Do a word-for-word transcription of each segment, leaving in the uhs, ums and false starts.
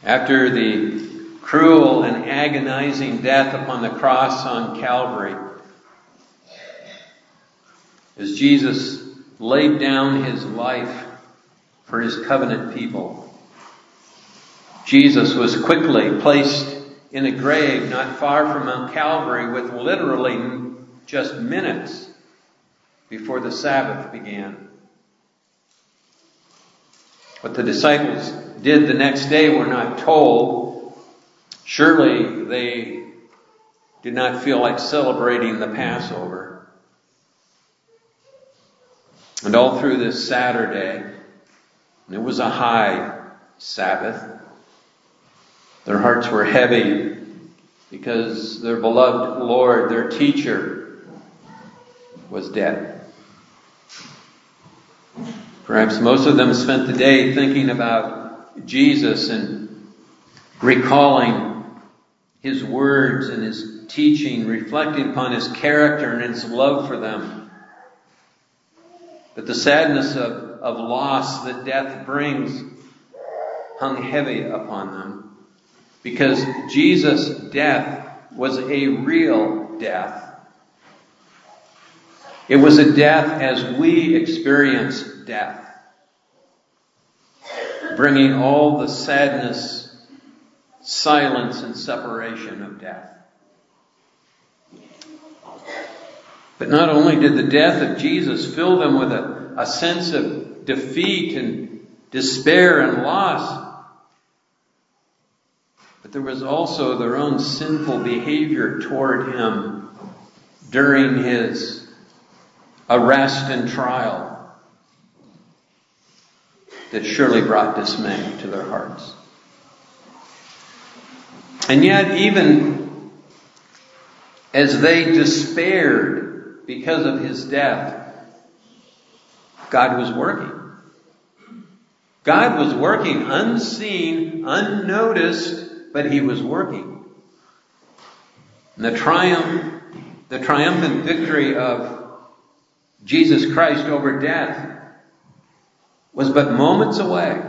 After the cruel and agonizing death upon the cross on Calvary, as Jesus laid down his life for his covenant people, Jesus was quickly placed in a grave not far from Mount Calvary with literally just minutes before the Sabbath began. What the disciples did the next day we're not told. Surely they did not feel like celebrating the Passover. And all through this Saturday, and it was a high Sabbath, their hearts were heavy because their beloved Lord, their teacher, was dead. Perhaps most of them spent the day thinking about Jesus and recalling his words and his teaching, reflecting upon his character and his love for them. But the sadness of, of loss that death brings hung heavy upon them, because Jesus' death was a real death. It was a death as we experience death, bringing all the sadness, silence, and separation of death. But not only did the death of Jesus fill them with a, a sense of defeat and despair and loss, but there was also their own sinful behavior toward him during his arrest and trial that surely brought dismay to their hearts. And yet, even as they despaired because of his death, God was working. God was working unseen, unnoticed, but he was working. And the triumph, the triumphant victory of Jesus Christ over death was but moments away.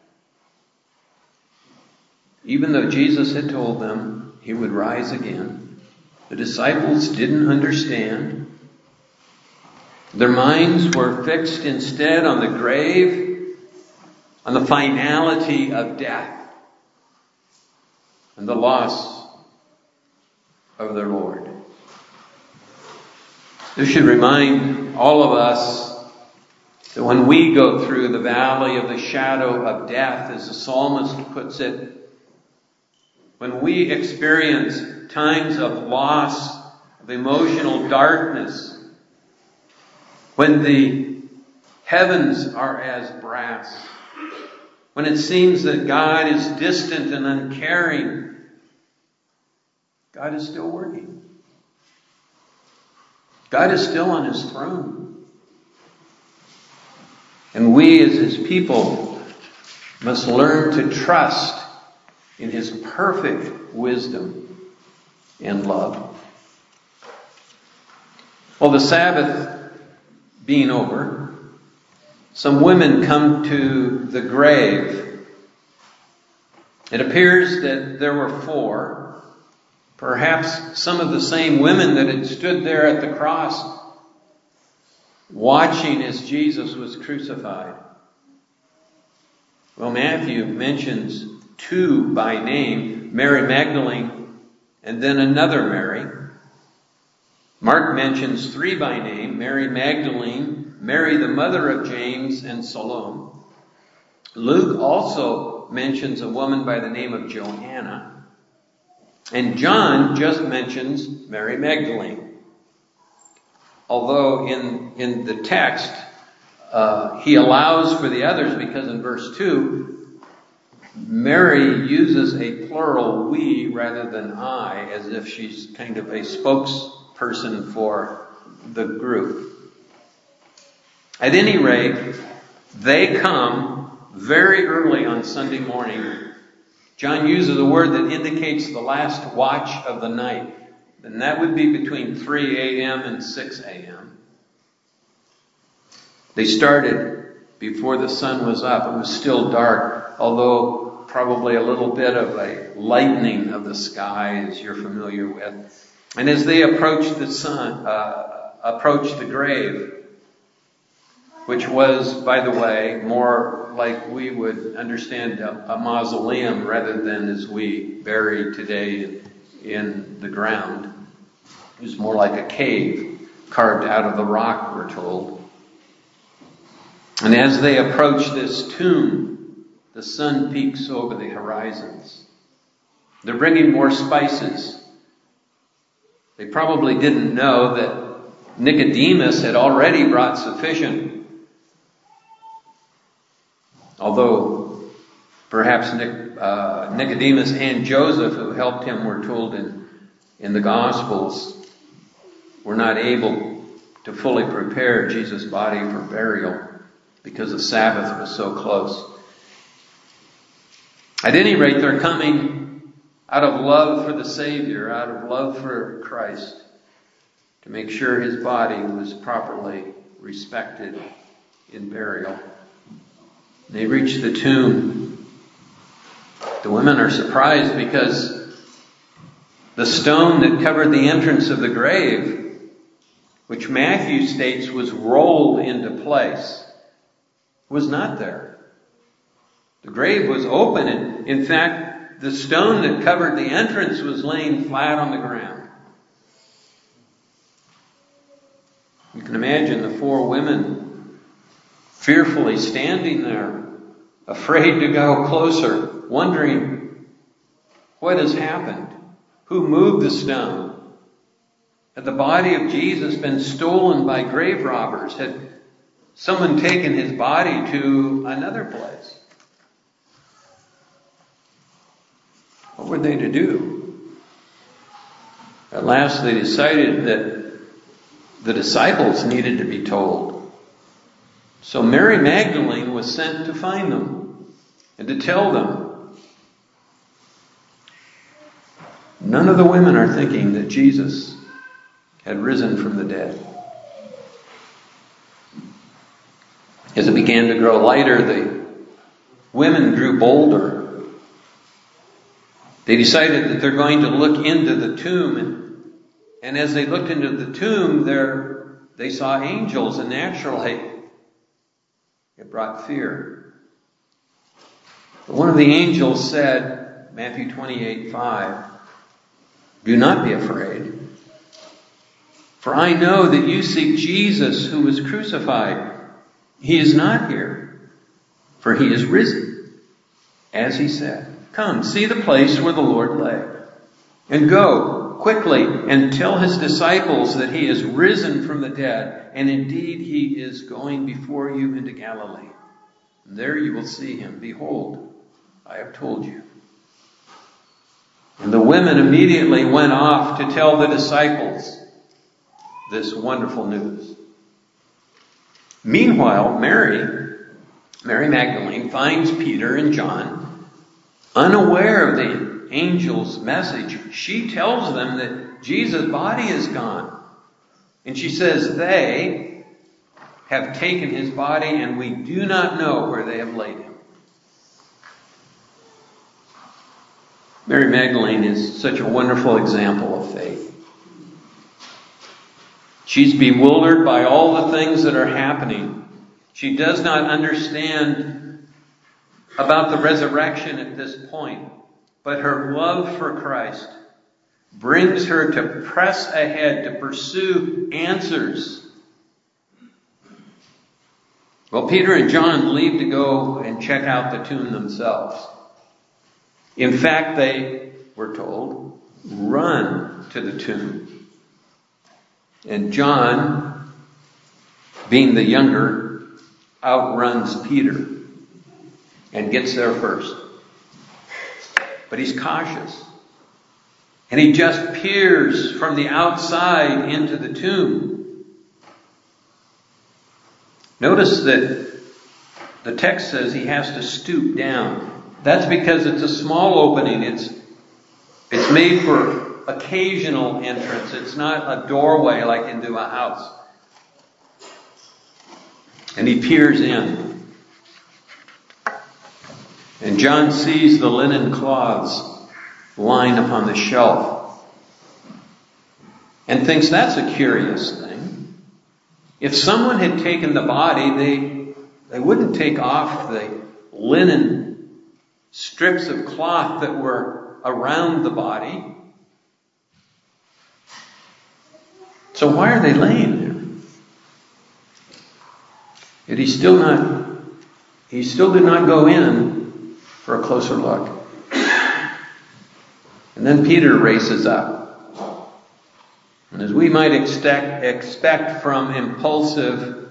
Even though Jesus had told them he would rise again, the disciples didn't understand. Their minds were fixed instead on the grave, on the finality of death, and the loss of their Lord. This should remind all of us that when we go through the valley of the shadow of death, as the psalmist puts it, when we experience times of loss, of emotional darkness, when the heavens are as brass, when it seems that God is distant and uncaring, God is still working. God is still on his throne. And we as his people must learn to trust in his perfect wisdom and love. Well, the Sabbath being over, some women come to the grave. It appears that there were four. Perhaps some of the same women that had stood there at the cross watching as Jesus was crucified. Well, Matthew mentions two by name, Mary Magdalene and then another Mary. Mark mentions three by name, Mary Magdalene, Mary the mother of James, and Salome. Luke also mentions a woman by the name of Joanna. And John just mentions Mary Magdalene. Although in, in the text, uh, he allows for the others, because in verse two, Mary uses a plural we rather than I, as if she's kind of a spokesperson for the group. At any rate, they come very early on Sunday morning. John uses a word that indicates the last watch of the night. And that would be between three a.m. and six a.m. They started before the sun was up. It was still dark, although probably a little bit of a lightening of the sky, as you're familiar with. And as they approached the sun, uh, approached the grave, which was, by the way, more like we would understand a, a mausoleum rather than as we bury today in, in the ground. It was more like a cave carved out of the rock, we're told. And as they approach this tomb, the sun peaks over the horizons. They're bringing more spices. They probably didn't know that Nicodemus had already brought sufficient. Although perhaps Nic, uh, Nicodemus and Joseph, who helped him, we're told in, in the Gospels, were not able to fully prepare Jesus' body for burial because the Sabbath was so close. At any rate, they're coming out of love for the Savior, out of love for Christ, to make sure his body was properly respected in burial. They reach the tomb. The women are surprised because the stone that covered the entrance of the grave, which Matthew states was rolled into place, was not there. The grave was open, and in fact, the stone that covered the entrance was laying flat on the ground. You can imagine the four women fearfully standing there, afraid to go closer, wondering what has happened, who moved the stone. Had the body of Jesus been stolen by grave robbers? Had someone taken his body to another place? What were they to do? At last they decided that the disciples needed to be told. So Mary Magdalene was sent to find them and to tell them. None of the women are thinking that Jesus had risen from the dead. As it began to grow lighter, the women grew bolder. They decided that they're going to look into the tomb. And, and as they looked into the tomb, there they saw angels, and naturally it brought fear. But one of the angels said, Matthew twenty-eight five, "Do not be afraid, for I know that you seek Jesus who was crucified. He is not here, for he is risen, as he said. Come, see the place where the Lord lay, and go quickly and tell his disciples that he is risen from the dead, and indeed he is going before you into Galilee. And there you will see him. Behold, I have told you." And the women immediately went off to tell the disciples this wonderful news. Meanwhile, Mary, Mary Magdalene, finds Peter and John unaware of the angel's message. She tells them that Jesus' body is gone. And she says, "They have taken his body, and we do not know where they have laid him." Mary Magdalene is such a wonderful example of faith. She's bewildered by all the things that are happening. She does not understand about the resurrection at this point, but her love for Christ brings her to press ahead, to pursue answers. Well, Peter and John leave to go and check out the tomb themselves. In fact, they were told, run to the tomb. And John, being the younger, outruns Peter and gets there first. But he's cautious. And he just peers from the outside into the tomb. Notice that the text says he has to stoop down. That's because it's a small opening. It's, it's made for occasional entrance. It's not a doorway like into a house. And he peers in. And John sees the linen cloths lying upon the shelf and thinks that's a curious thing. If someone had taken the body, they, they wouldn't take off the linen strips of cloth that were around the body. So why are they laying there? Yet he still not, he still did not go in for a closer look. And then Peter races up. And as we might expect, expect from impulsive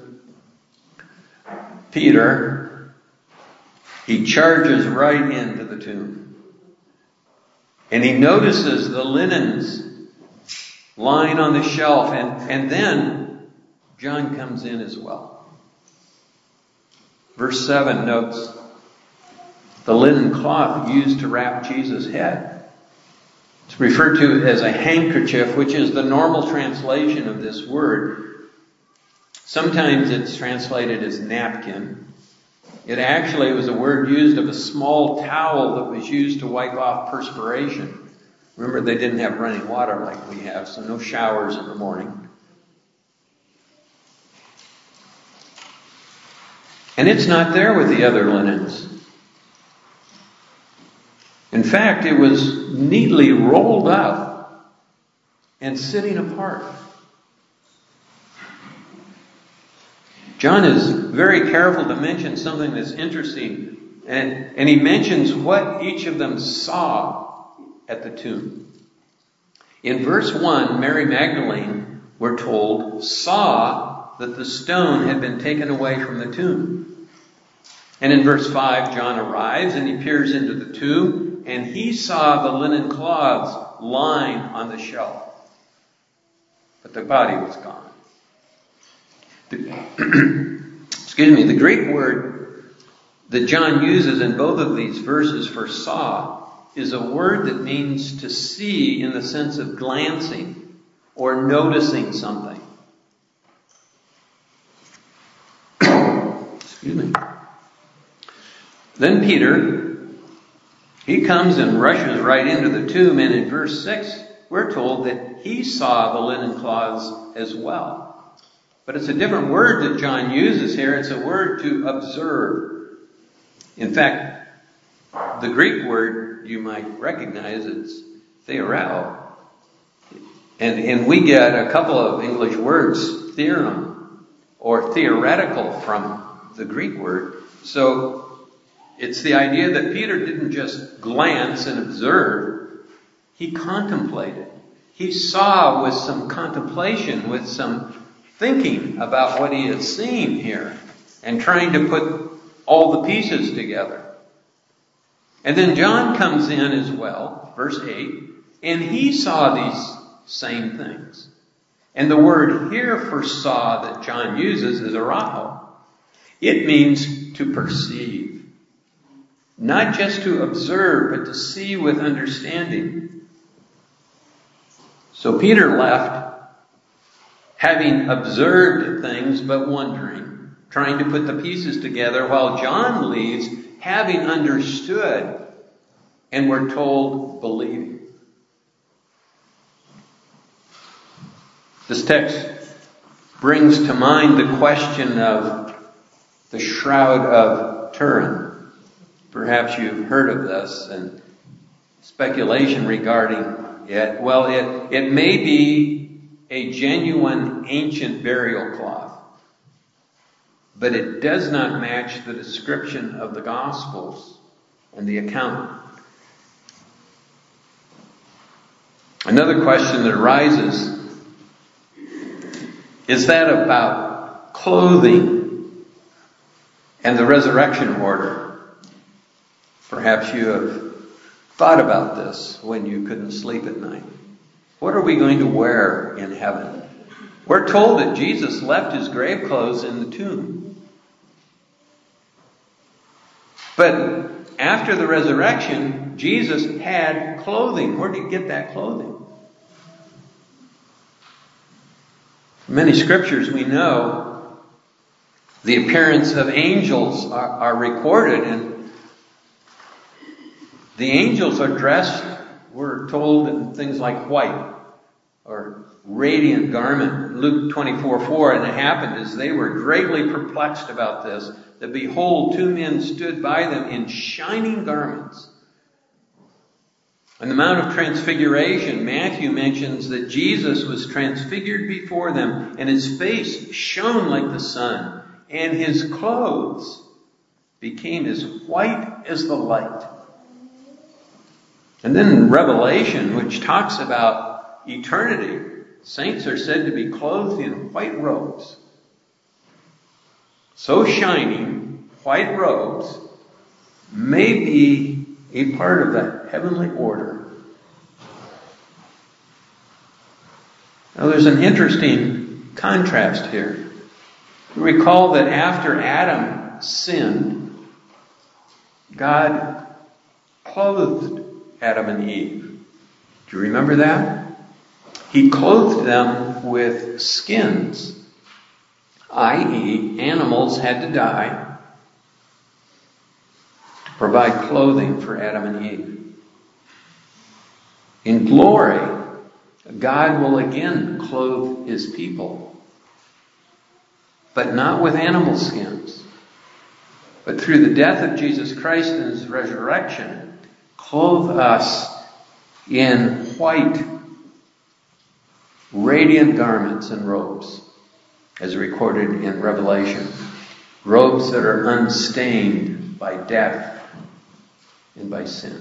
Peter, he charges right into the tomb. And he notices the linens lying on the shelf, and, and then John comes in as well. Verse seven notes the linen cloth used to wrap Jesus' head. It's referred to as a handkerchief, which is the normal translation of this word. Sometimes it's translated as napkin. It actually was a word used of a small towel that was used to wipe off perspiration. Remember, they didn't have running water like we have, so no showers in the morning. And it's not there with the other linens. In fact, it was neatly rolled up and sitting apart. John is very careful to mention something that's interesting, and, and he mentions what each of them saw at the tomb. In verse one, Mary Magdalene, we're told, saw that the stone had been taken away from the tomb. And in verse five, John arrives and he peers into the tomb, and he saw the linen cloths lying on the shelf. But the body was gone. The, excuse me, the Greek word that John uses in both of these verses for saw is a word that means to see in the sense of glancing or noticing something. Excuse me. Then Peter, he comes and rushes right into the tomb, and in verse six, we're told that he saw the linen cloths as well. But it's a different word that John uses here. It's a word to observe. In fact, the Greek word you might recognize is theoreo. And, and we get a couple of English words, theorem or theoretical, from the Greek word. So it's the idea that Peter didn't just glance and observe. He contemplated. He saw with some contemplation, with some thinking about what he had seen here and trying to put all the pieces together. And then John comes in as well, verse eight, and he saw these same things. And the word here for saw that John uses is araho. It means to perceive. Not just to observe, but to see with understanding. So Peter left, having observed things, but wondering, trying to put the pieces together, while John leaves, having understood, and we're told, believing. This text brings to mind the question of the Shroud of Turin. Perhaps you've heard of this, and speculation regarding it. Well, it, it may be a genuine ancient burial cloth, but it does not match the description of the Gospels and the account. Another question that arises is that about clothing and the resurrection order. Perhaps you have thought about this when you couldn't sleep at night. What are we going to wear in heaven? We're told that Jesus left his grave clothes in the tomb. But after the resurrection, Jesus had clothing. Where did he get that clothing? In many scriptures we know the appearance of angels are, are recorded, and The angels are dressed, we're told, in things like white or radiant garment. Luke twenty-four four, and it happened as they were greatly perplexed about this, that behold, two men stood by them in shining garments. On the Mount of Transfiguration, Matthew mentions that Jesus was transfigured before them, and his face shone like the sun, and his clothes became as white as the light. And then in Revelation, which talks about eternity, saints are said to be clothed in white robes. So shining, white robes may be a part of the heavenly order. Now there's an interesting contrast here. Recall that after Adam sinned, God clothed Adam and Eve. Do you remember that? He clothed them with skins, that is, animals had to die to provide clothing for Adam and Eve. In glory, God will again clothe his people, but not with animal skins, but through the death of Jesus Christ and his resurrection, clothe us in white, radiant garments and robes, as recorded in Revelation. Robes that are unstained by death and by sin.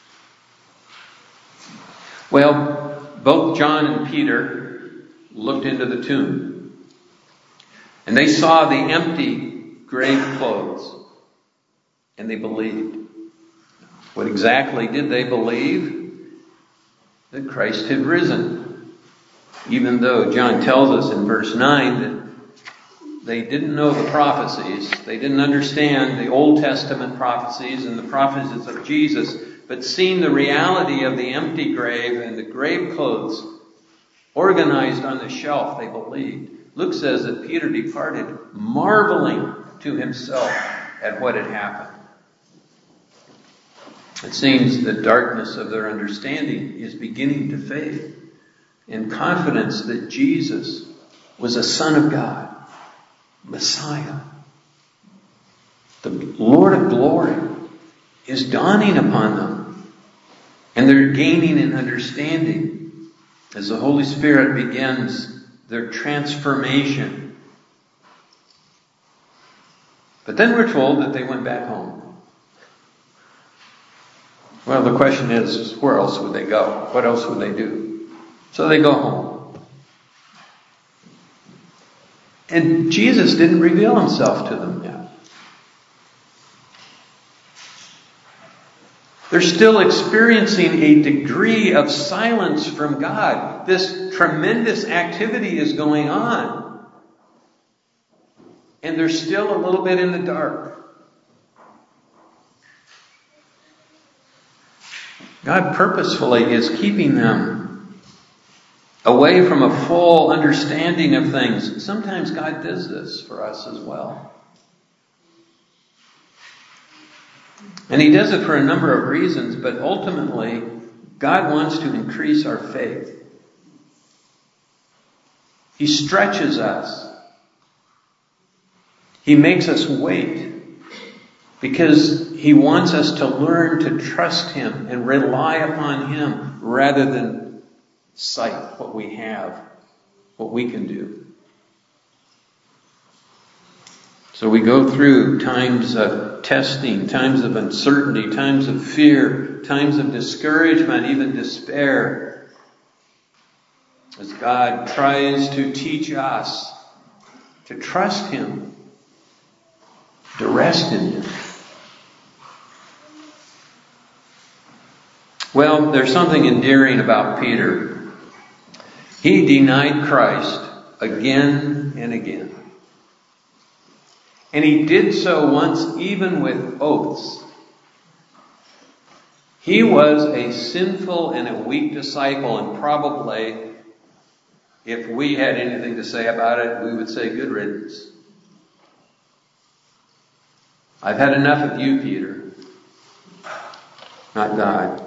Well, both John and Peter looked into the tomb, and they saw the empty grave clothes, and they believed. What exactly did they believe? That Christ had risen. Even though John tells us in verse nine that they didn't know the prophecies, they didn't understand the Old Testament prophecies and the prophecies of Jesus, but seeing the reality of the empty grave and the grave clothes organized on the shelf, they believed. Luke says that Peter departed marveling to himself at what had happened. It seems the darkness of their understanding is beginning to fade, in confidence that Jesus was a Son of God, Messiah. The Lord of glory is dawning upon them, and they're gaining an understanding as the Holy Spirit begins their transformation. But then we're told that they went back home. Well, the question is, where else would they go? What else would they do? So they go home. And Jesus didn't reveal himself to them yet. They're still experiencing a degree of silence from God. This tremendous activity is going on. And they're still a little bit in the dark. God purposefully is keeping them away from a full understanding of things. Sometimes God does this for us as well. And he does it for a number of reasons, but ultimately, God wants to increase our faith. He stretches us. He makes us wait because he wants us to learn to trust him and rely upon him rather than cite what we have, what we can do. So we go through times of testing, times of uncertainty, times of fear, times of discouragement, even despair, as God tries to teach us to trust him, to rest in him. Well, there's something endearing about Peter. He denied Christ again and again. And he did so once even with oaths. He was a sinful and a weak disciple, and probably, if we had anything to say about it, we would say good riddance. I've had enough of you, Peter. not God.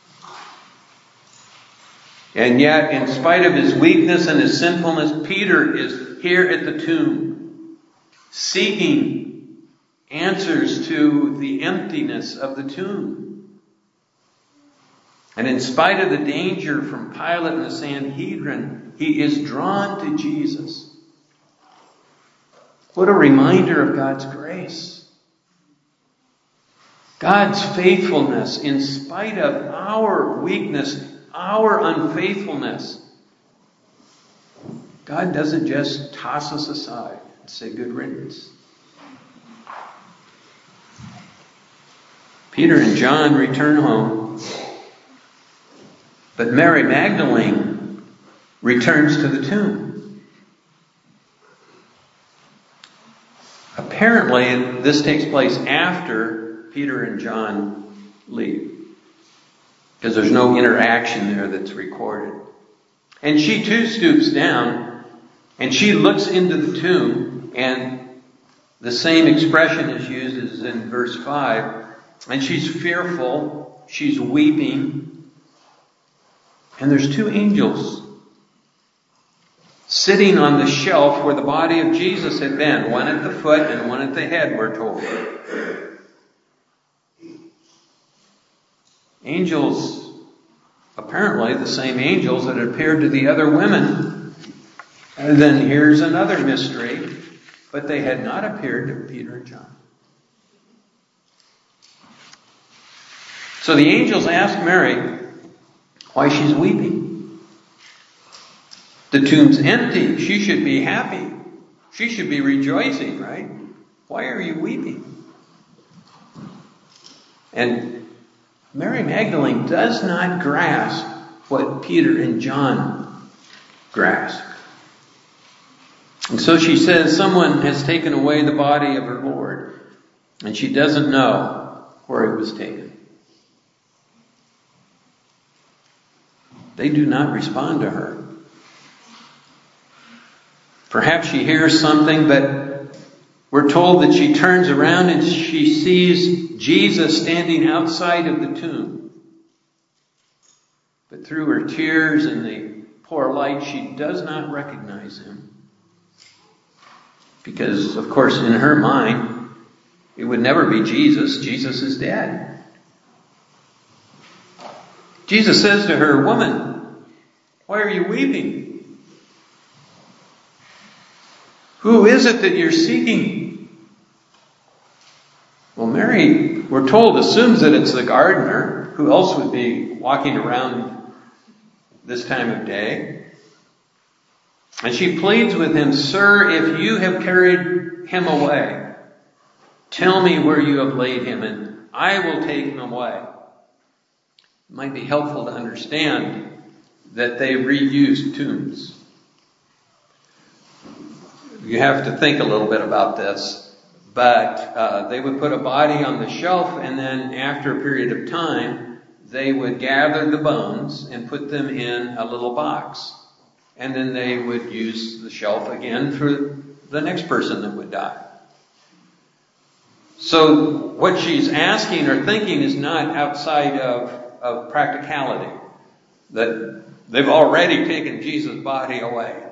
And yet, in spite of his weakness and his sinfulness, Peter is here at the tomb, seeking answers to the emptiness of the tomb. And in spite of the danger from Pilate and the Sanhedrin, he is drawn to Jesus. What a reminder of God's grace. God's faithfulness in spite of our weakness, our unfaithfulness. God doesn't just toss us aside and say, good riddance. Peter and John return home, but Mary Magdalene returns to the tomb. Apparently, this takes place after Peter and John leave, because there's no interaction there that's recorded. And she too stoops down, and she looks into the tomb, and the same expression is used as in verse five. And she's fearful, she's weeping, and there's two angels sitting on the shelf where the body of Jesus had been, one at the foot and one at the head, we're told. Angels, apparently the same angels that appeared to the other women. And then here's another mystery, but they had not appeared to Peter and John. So the angels ask Mary why she's weeping. The tomb's empty. She should be happy. She should be rejoicing, right? Why are you weeping? And Mary Magdalene does not grasp what Peter and John grasp. And so she says, someone has taken away the body of her Lord, and she doesn't know where it was taken. They do not respond to her. Perhaps she hears something, but we're told that she turns around and she sees Jesus standing outside of the tomb. But through her tears and the poor light, she does not recognize him. Because, of course, in her mind, it would never be Jesus. Jesus is dead. Jesus says to her, "Woman, why are you weeping? Who is it that you're seeking?" Well, Mary, we're told, assumes that it's the gardener. Who else would be walking around this time of day? And she pleads with him, "Sir, if you have carried him away, tell me where you have laid him, and I will take him away." It might be helpful to understand that they reused tombs. You have to think a little bit about this, but uh, they would put a body on the shelf, and then after a period of time, they would gather the bones and put them in a little box. And then they would use the shelf again for the next person that would die. So what she's asking or thinking is not outside of, of practicality. That they've already taken Jesus' body away.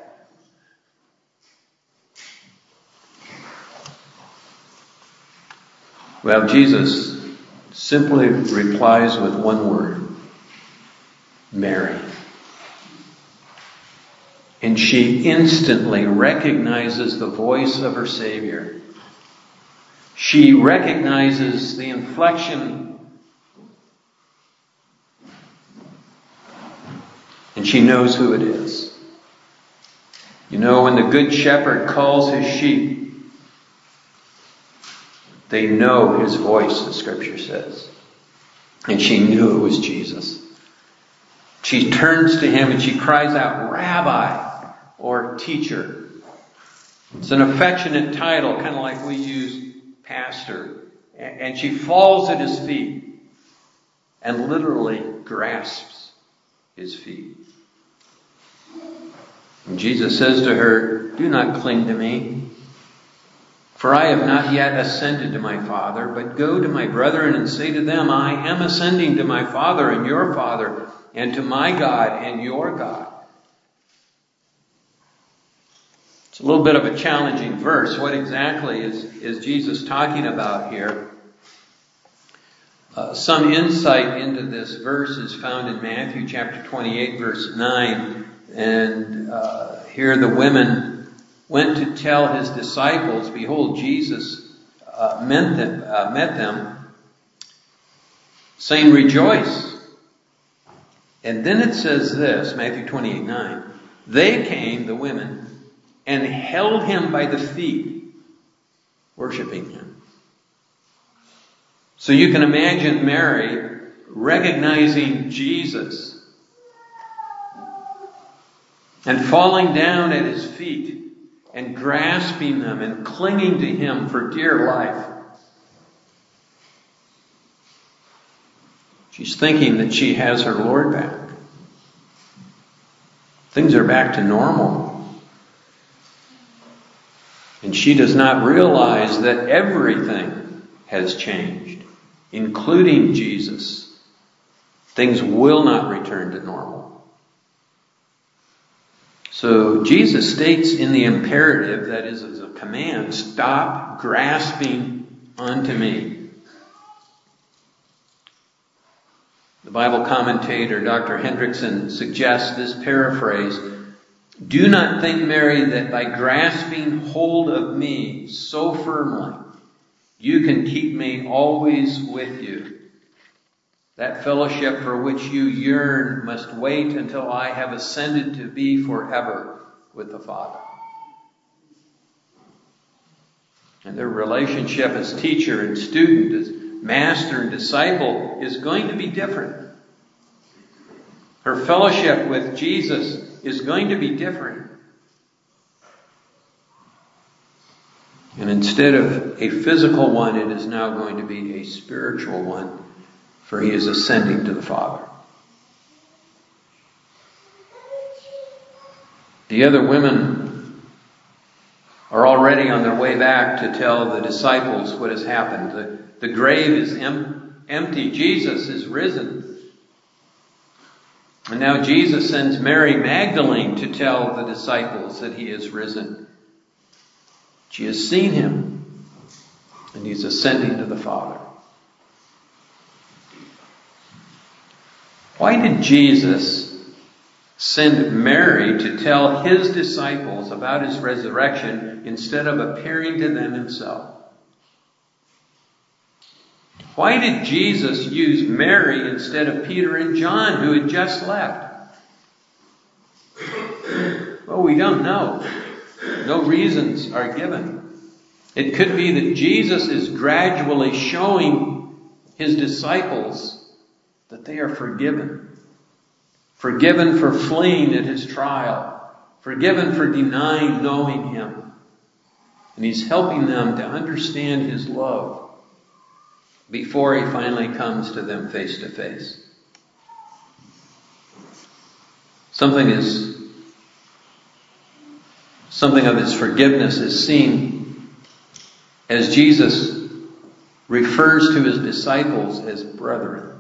Well, Jesus simply replies with one word: Mary. And she instantly recognizes the voice of her Savior. She recognizes the inflection. And she knows who it is. You know, when the Good Shepherd calls his sheep, they know his voice, the Scripture says. And she knew it was Jesus. She turns to him and she cries out, "Rabbi," or teacher. It's an affectionate title, kind of like we use pastor. And she falls at his feet and literally grasps his feet. And Jesus says to her, "Do not cling to me, For I have not yet ascended to my Father, but go to my brethren and say to them, I am ascending to my Father and your Father, and to my God and your God. It's a little bit of a challenging verse. What exactly is, is Jesus talking about here? Uh, some insight into this verse is found in Matthew chapter twenty-eight, verse nine. And uh, here the women went to tell his disciples, behold, Jesus uh, met them, uh, met them, saying, rejoice. And then it says this, Matthew twenty-eight, nine. They came, the women, and held him by the feet, worshiping him. So you can imagine Mary recognizing Jesus and falling down at his feet and grasping them and clinging to him for dear life. She's thinking that she has her Lord back. Things are back to normal. And she does not realize that everything has changed, including Jesus. Things will not return to normal. So Jesus states in the imperative, that is as a command, stop grasping onto me. The Bible commentator Doctor Hendrickson suggests this paraphrase: do not think, Mary, that by grasping hold of me so firmly, you can keep me always with you. That fellowship for which you yearn must wait until I have ascended to be forever with the Father. And their relationship as teacher and student, as master and disciple, is going to be different. Her fellowship with Jesus is going to be different. And instead of a physical one, it is now going to be a spiritual one, for he is ascending to the Father. The other women are already on their way back to tell the disciples what has happened. The, the grave is em- empty. Jesus is risen. And now Jesus sends Mary Magdalene to tell the disciples that he is risen. She has seen him, and he's ascending to the Father. Why did Jesus send Mary to tell his disciples about his resurrection instead of appearing to them himself? Why did Jesus use Mary instead of Peter and John, who had just left? Well, we don't know. No reasons are given. It could be that Jesus is gradually showing his disciples that they are forgiven. Forgiven for fleeing at his trial. Forgiven for denying knowing him. And he's helping them to understand his love before he finally comes to them face to face. Something is Something of his forgiveness is seen as Jesus refers to his disciples as brethren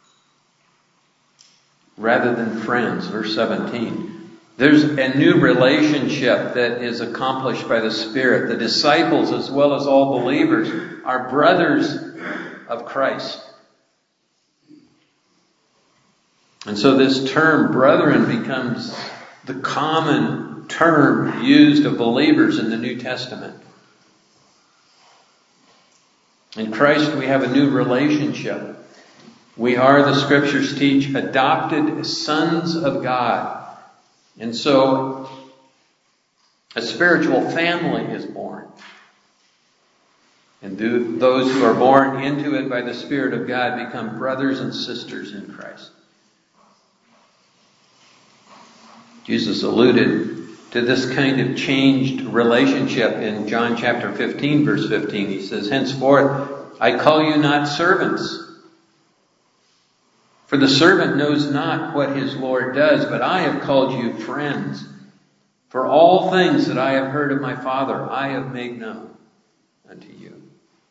rather than friends. Verse seventeen. There's a new relationship that is accomplished by the Spirit. The disciples, as well as all believers, are brothers of Christ. And so this term, brethren, becomes the common term used of believers in the New Testament. In Christ we have a new relationship. We are, the Scriptures teach, adopted sons of God. And so a spiritual family is born. And those who are born into it by the Spirit of God become brothers and sisters in Christ. Jesus alluded to this kind of changed relationship in John chapter fifteen, verse fifteen. He says, henceforth, I call you not servants, for the servant knows not what his Lord does, but I have called you friends. For all things that I have heard of my Father, I have made known unto you.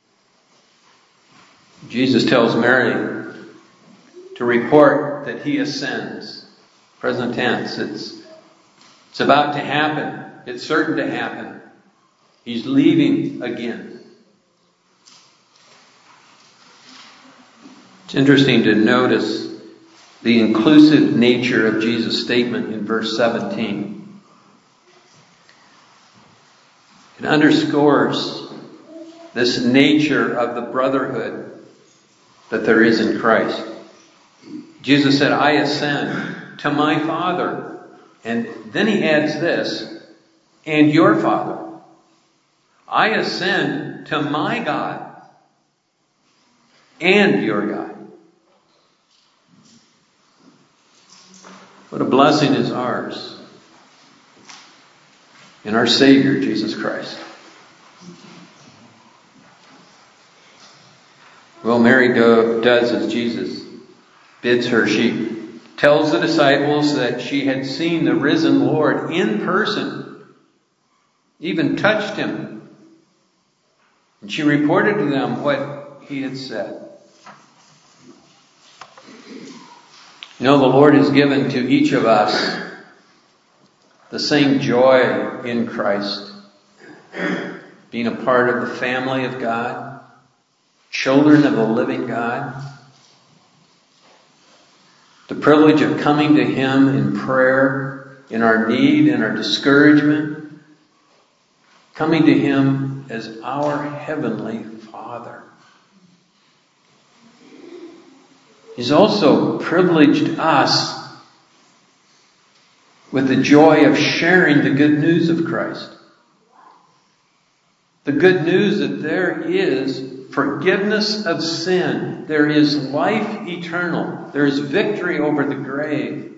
Jesus tells Mary to report that he ascends. Present tense. It's, it's about to happen. It's certain to happen. He's leaving again. It's interesting to notice the inclusive nature of Jesus' statement in verse seventeen. It underscores this nature of the brotherhood that there is in Christ. Jesus said, I ascend to my Father. And then he adds this, and your Father. I ascend to my God and your God. What a blessing is ours in our Savior, Jesus Christ. Well, Mary do, does as Jesus bids her. She tells the disciples that she had seen the risen Lord in person, even touched him. And she reported to them what he had said. You know, the Lord has given to each of us the same joy in Christ, being a part of the family of God, children of the living God, the privilege of coming to him in prayer, in our need, in our discouragement, coming to him as our heavenly Father. He's also privileged us with the joy of sharing the good news of Christ. The good news that there is forgiveness of sin. There is life eternal. There is victory over the grave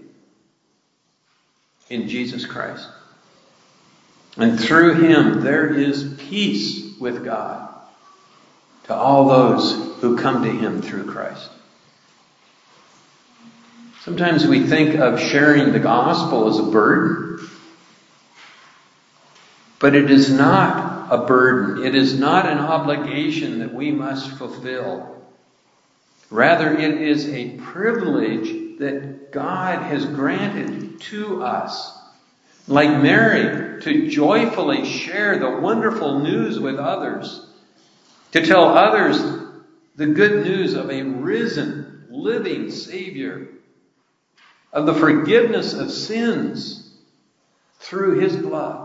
in Jesus Christ. And through him there is peace with God to all those who come to him through Christ. Sometimes we think of sharing the gospel as a burden. But it is not a burden. It is not an obligation that we must fulfill. Rather, it is a privilege that God has granted to us. Like Mary, to joyfully share the wonderful news with others. To tell others the good news of a risen, living Savior. Of the forgiveness of sins through his blood.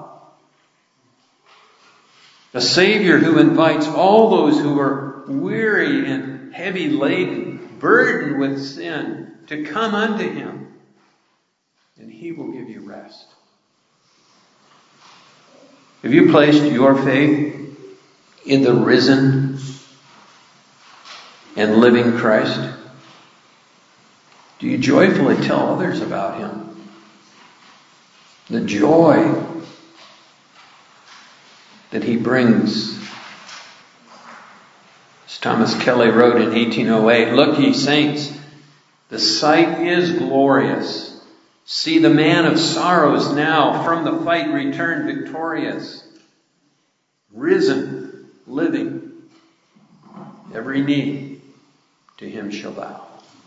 A Savior who invites all those who are weary and heavy laden, burdened with sin, to come unto him. And he will give you rest. Have you placed your faith in the risen and living Christ? Do you joyfully tell others about him? The joy that he brings. As Thomas Kelly wrote in eighteen oh eight, look, ye saints, the sight is glorious. See the man of sorrows now from the fight returned victorious. Risen, living, every knee to him shall bow.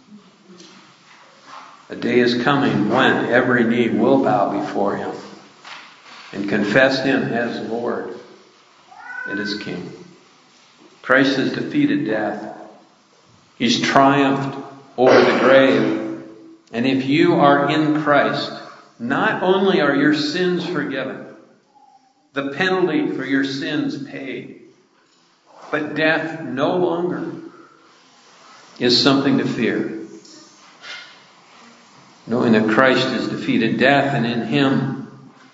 A day is coming when every knee will bow before him and confess him as Lord and as King. Christ has defeated death. He's triumphed over the grave. And if you are in Christ, not only are your sins forgiven, the penalty for your sins paid, but death no longer is something to fear. Knowing that Christ has defeated death, and in him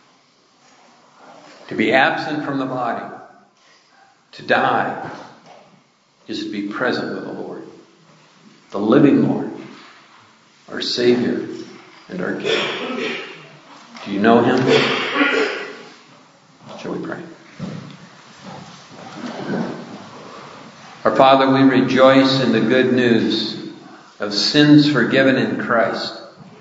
to be absent from the body, to die, is to be present with the Lord. The living Lord, our Savior and our King. Do you know him? Shall we pray? Our Father, we rejoice in the good news of sins forgiven in Christ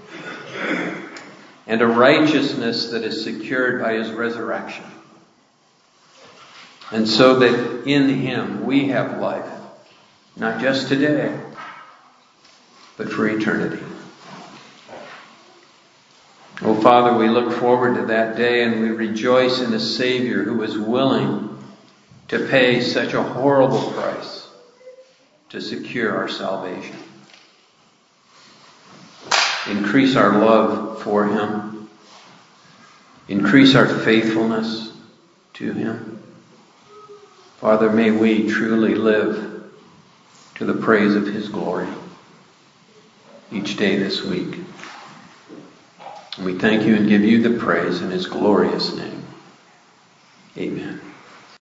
and a righteousness that is secured by his resurrection. And so that in Him we have life, not just today, but for eternity. Oh, Father, we look forward to that day, and we rejoice in a Savior who was willing to pay such a horrible price to secure our salvation. Increase our love for Him. Increase our faithfulness to Him. Father, may we truly live to the praise of His glory each day this week. And we thank You and give You the praise in His glorious name. Amen.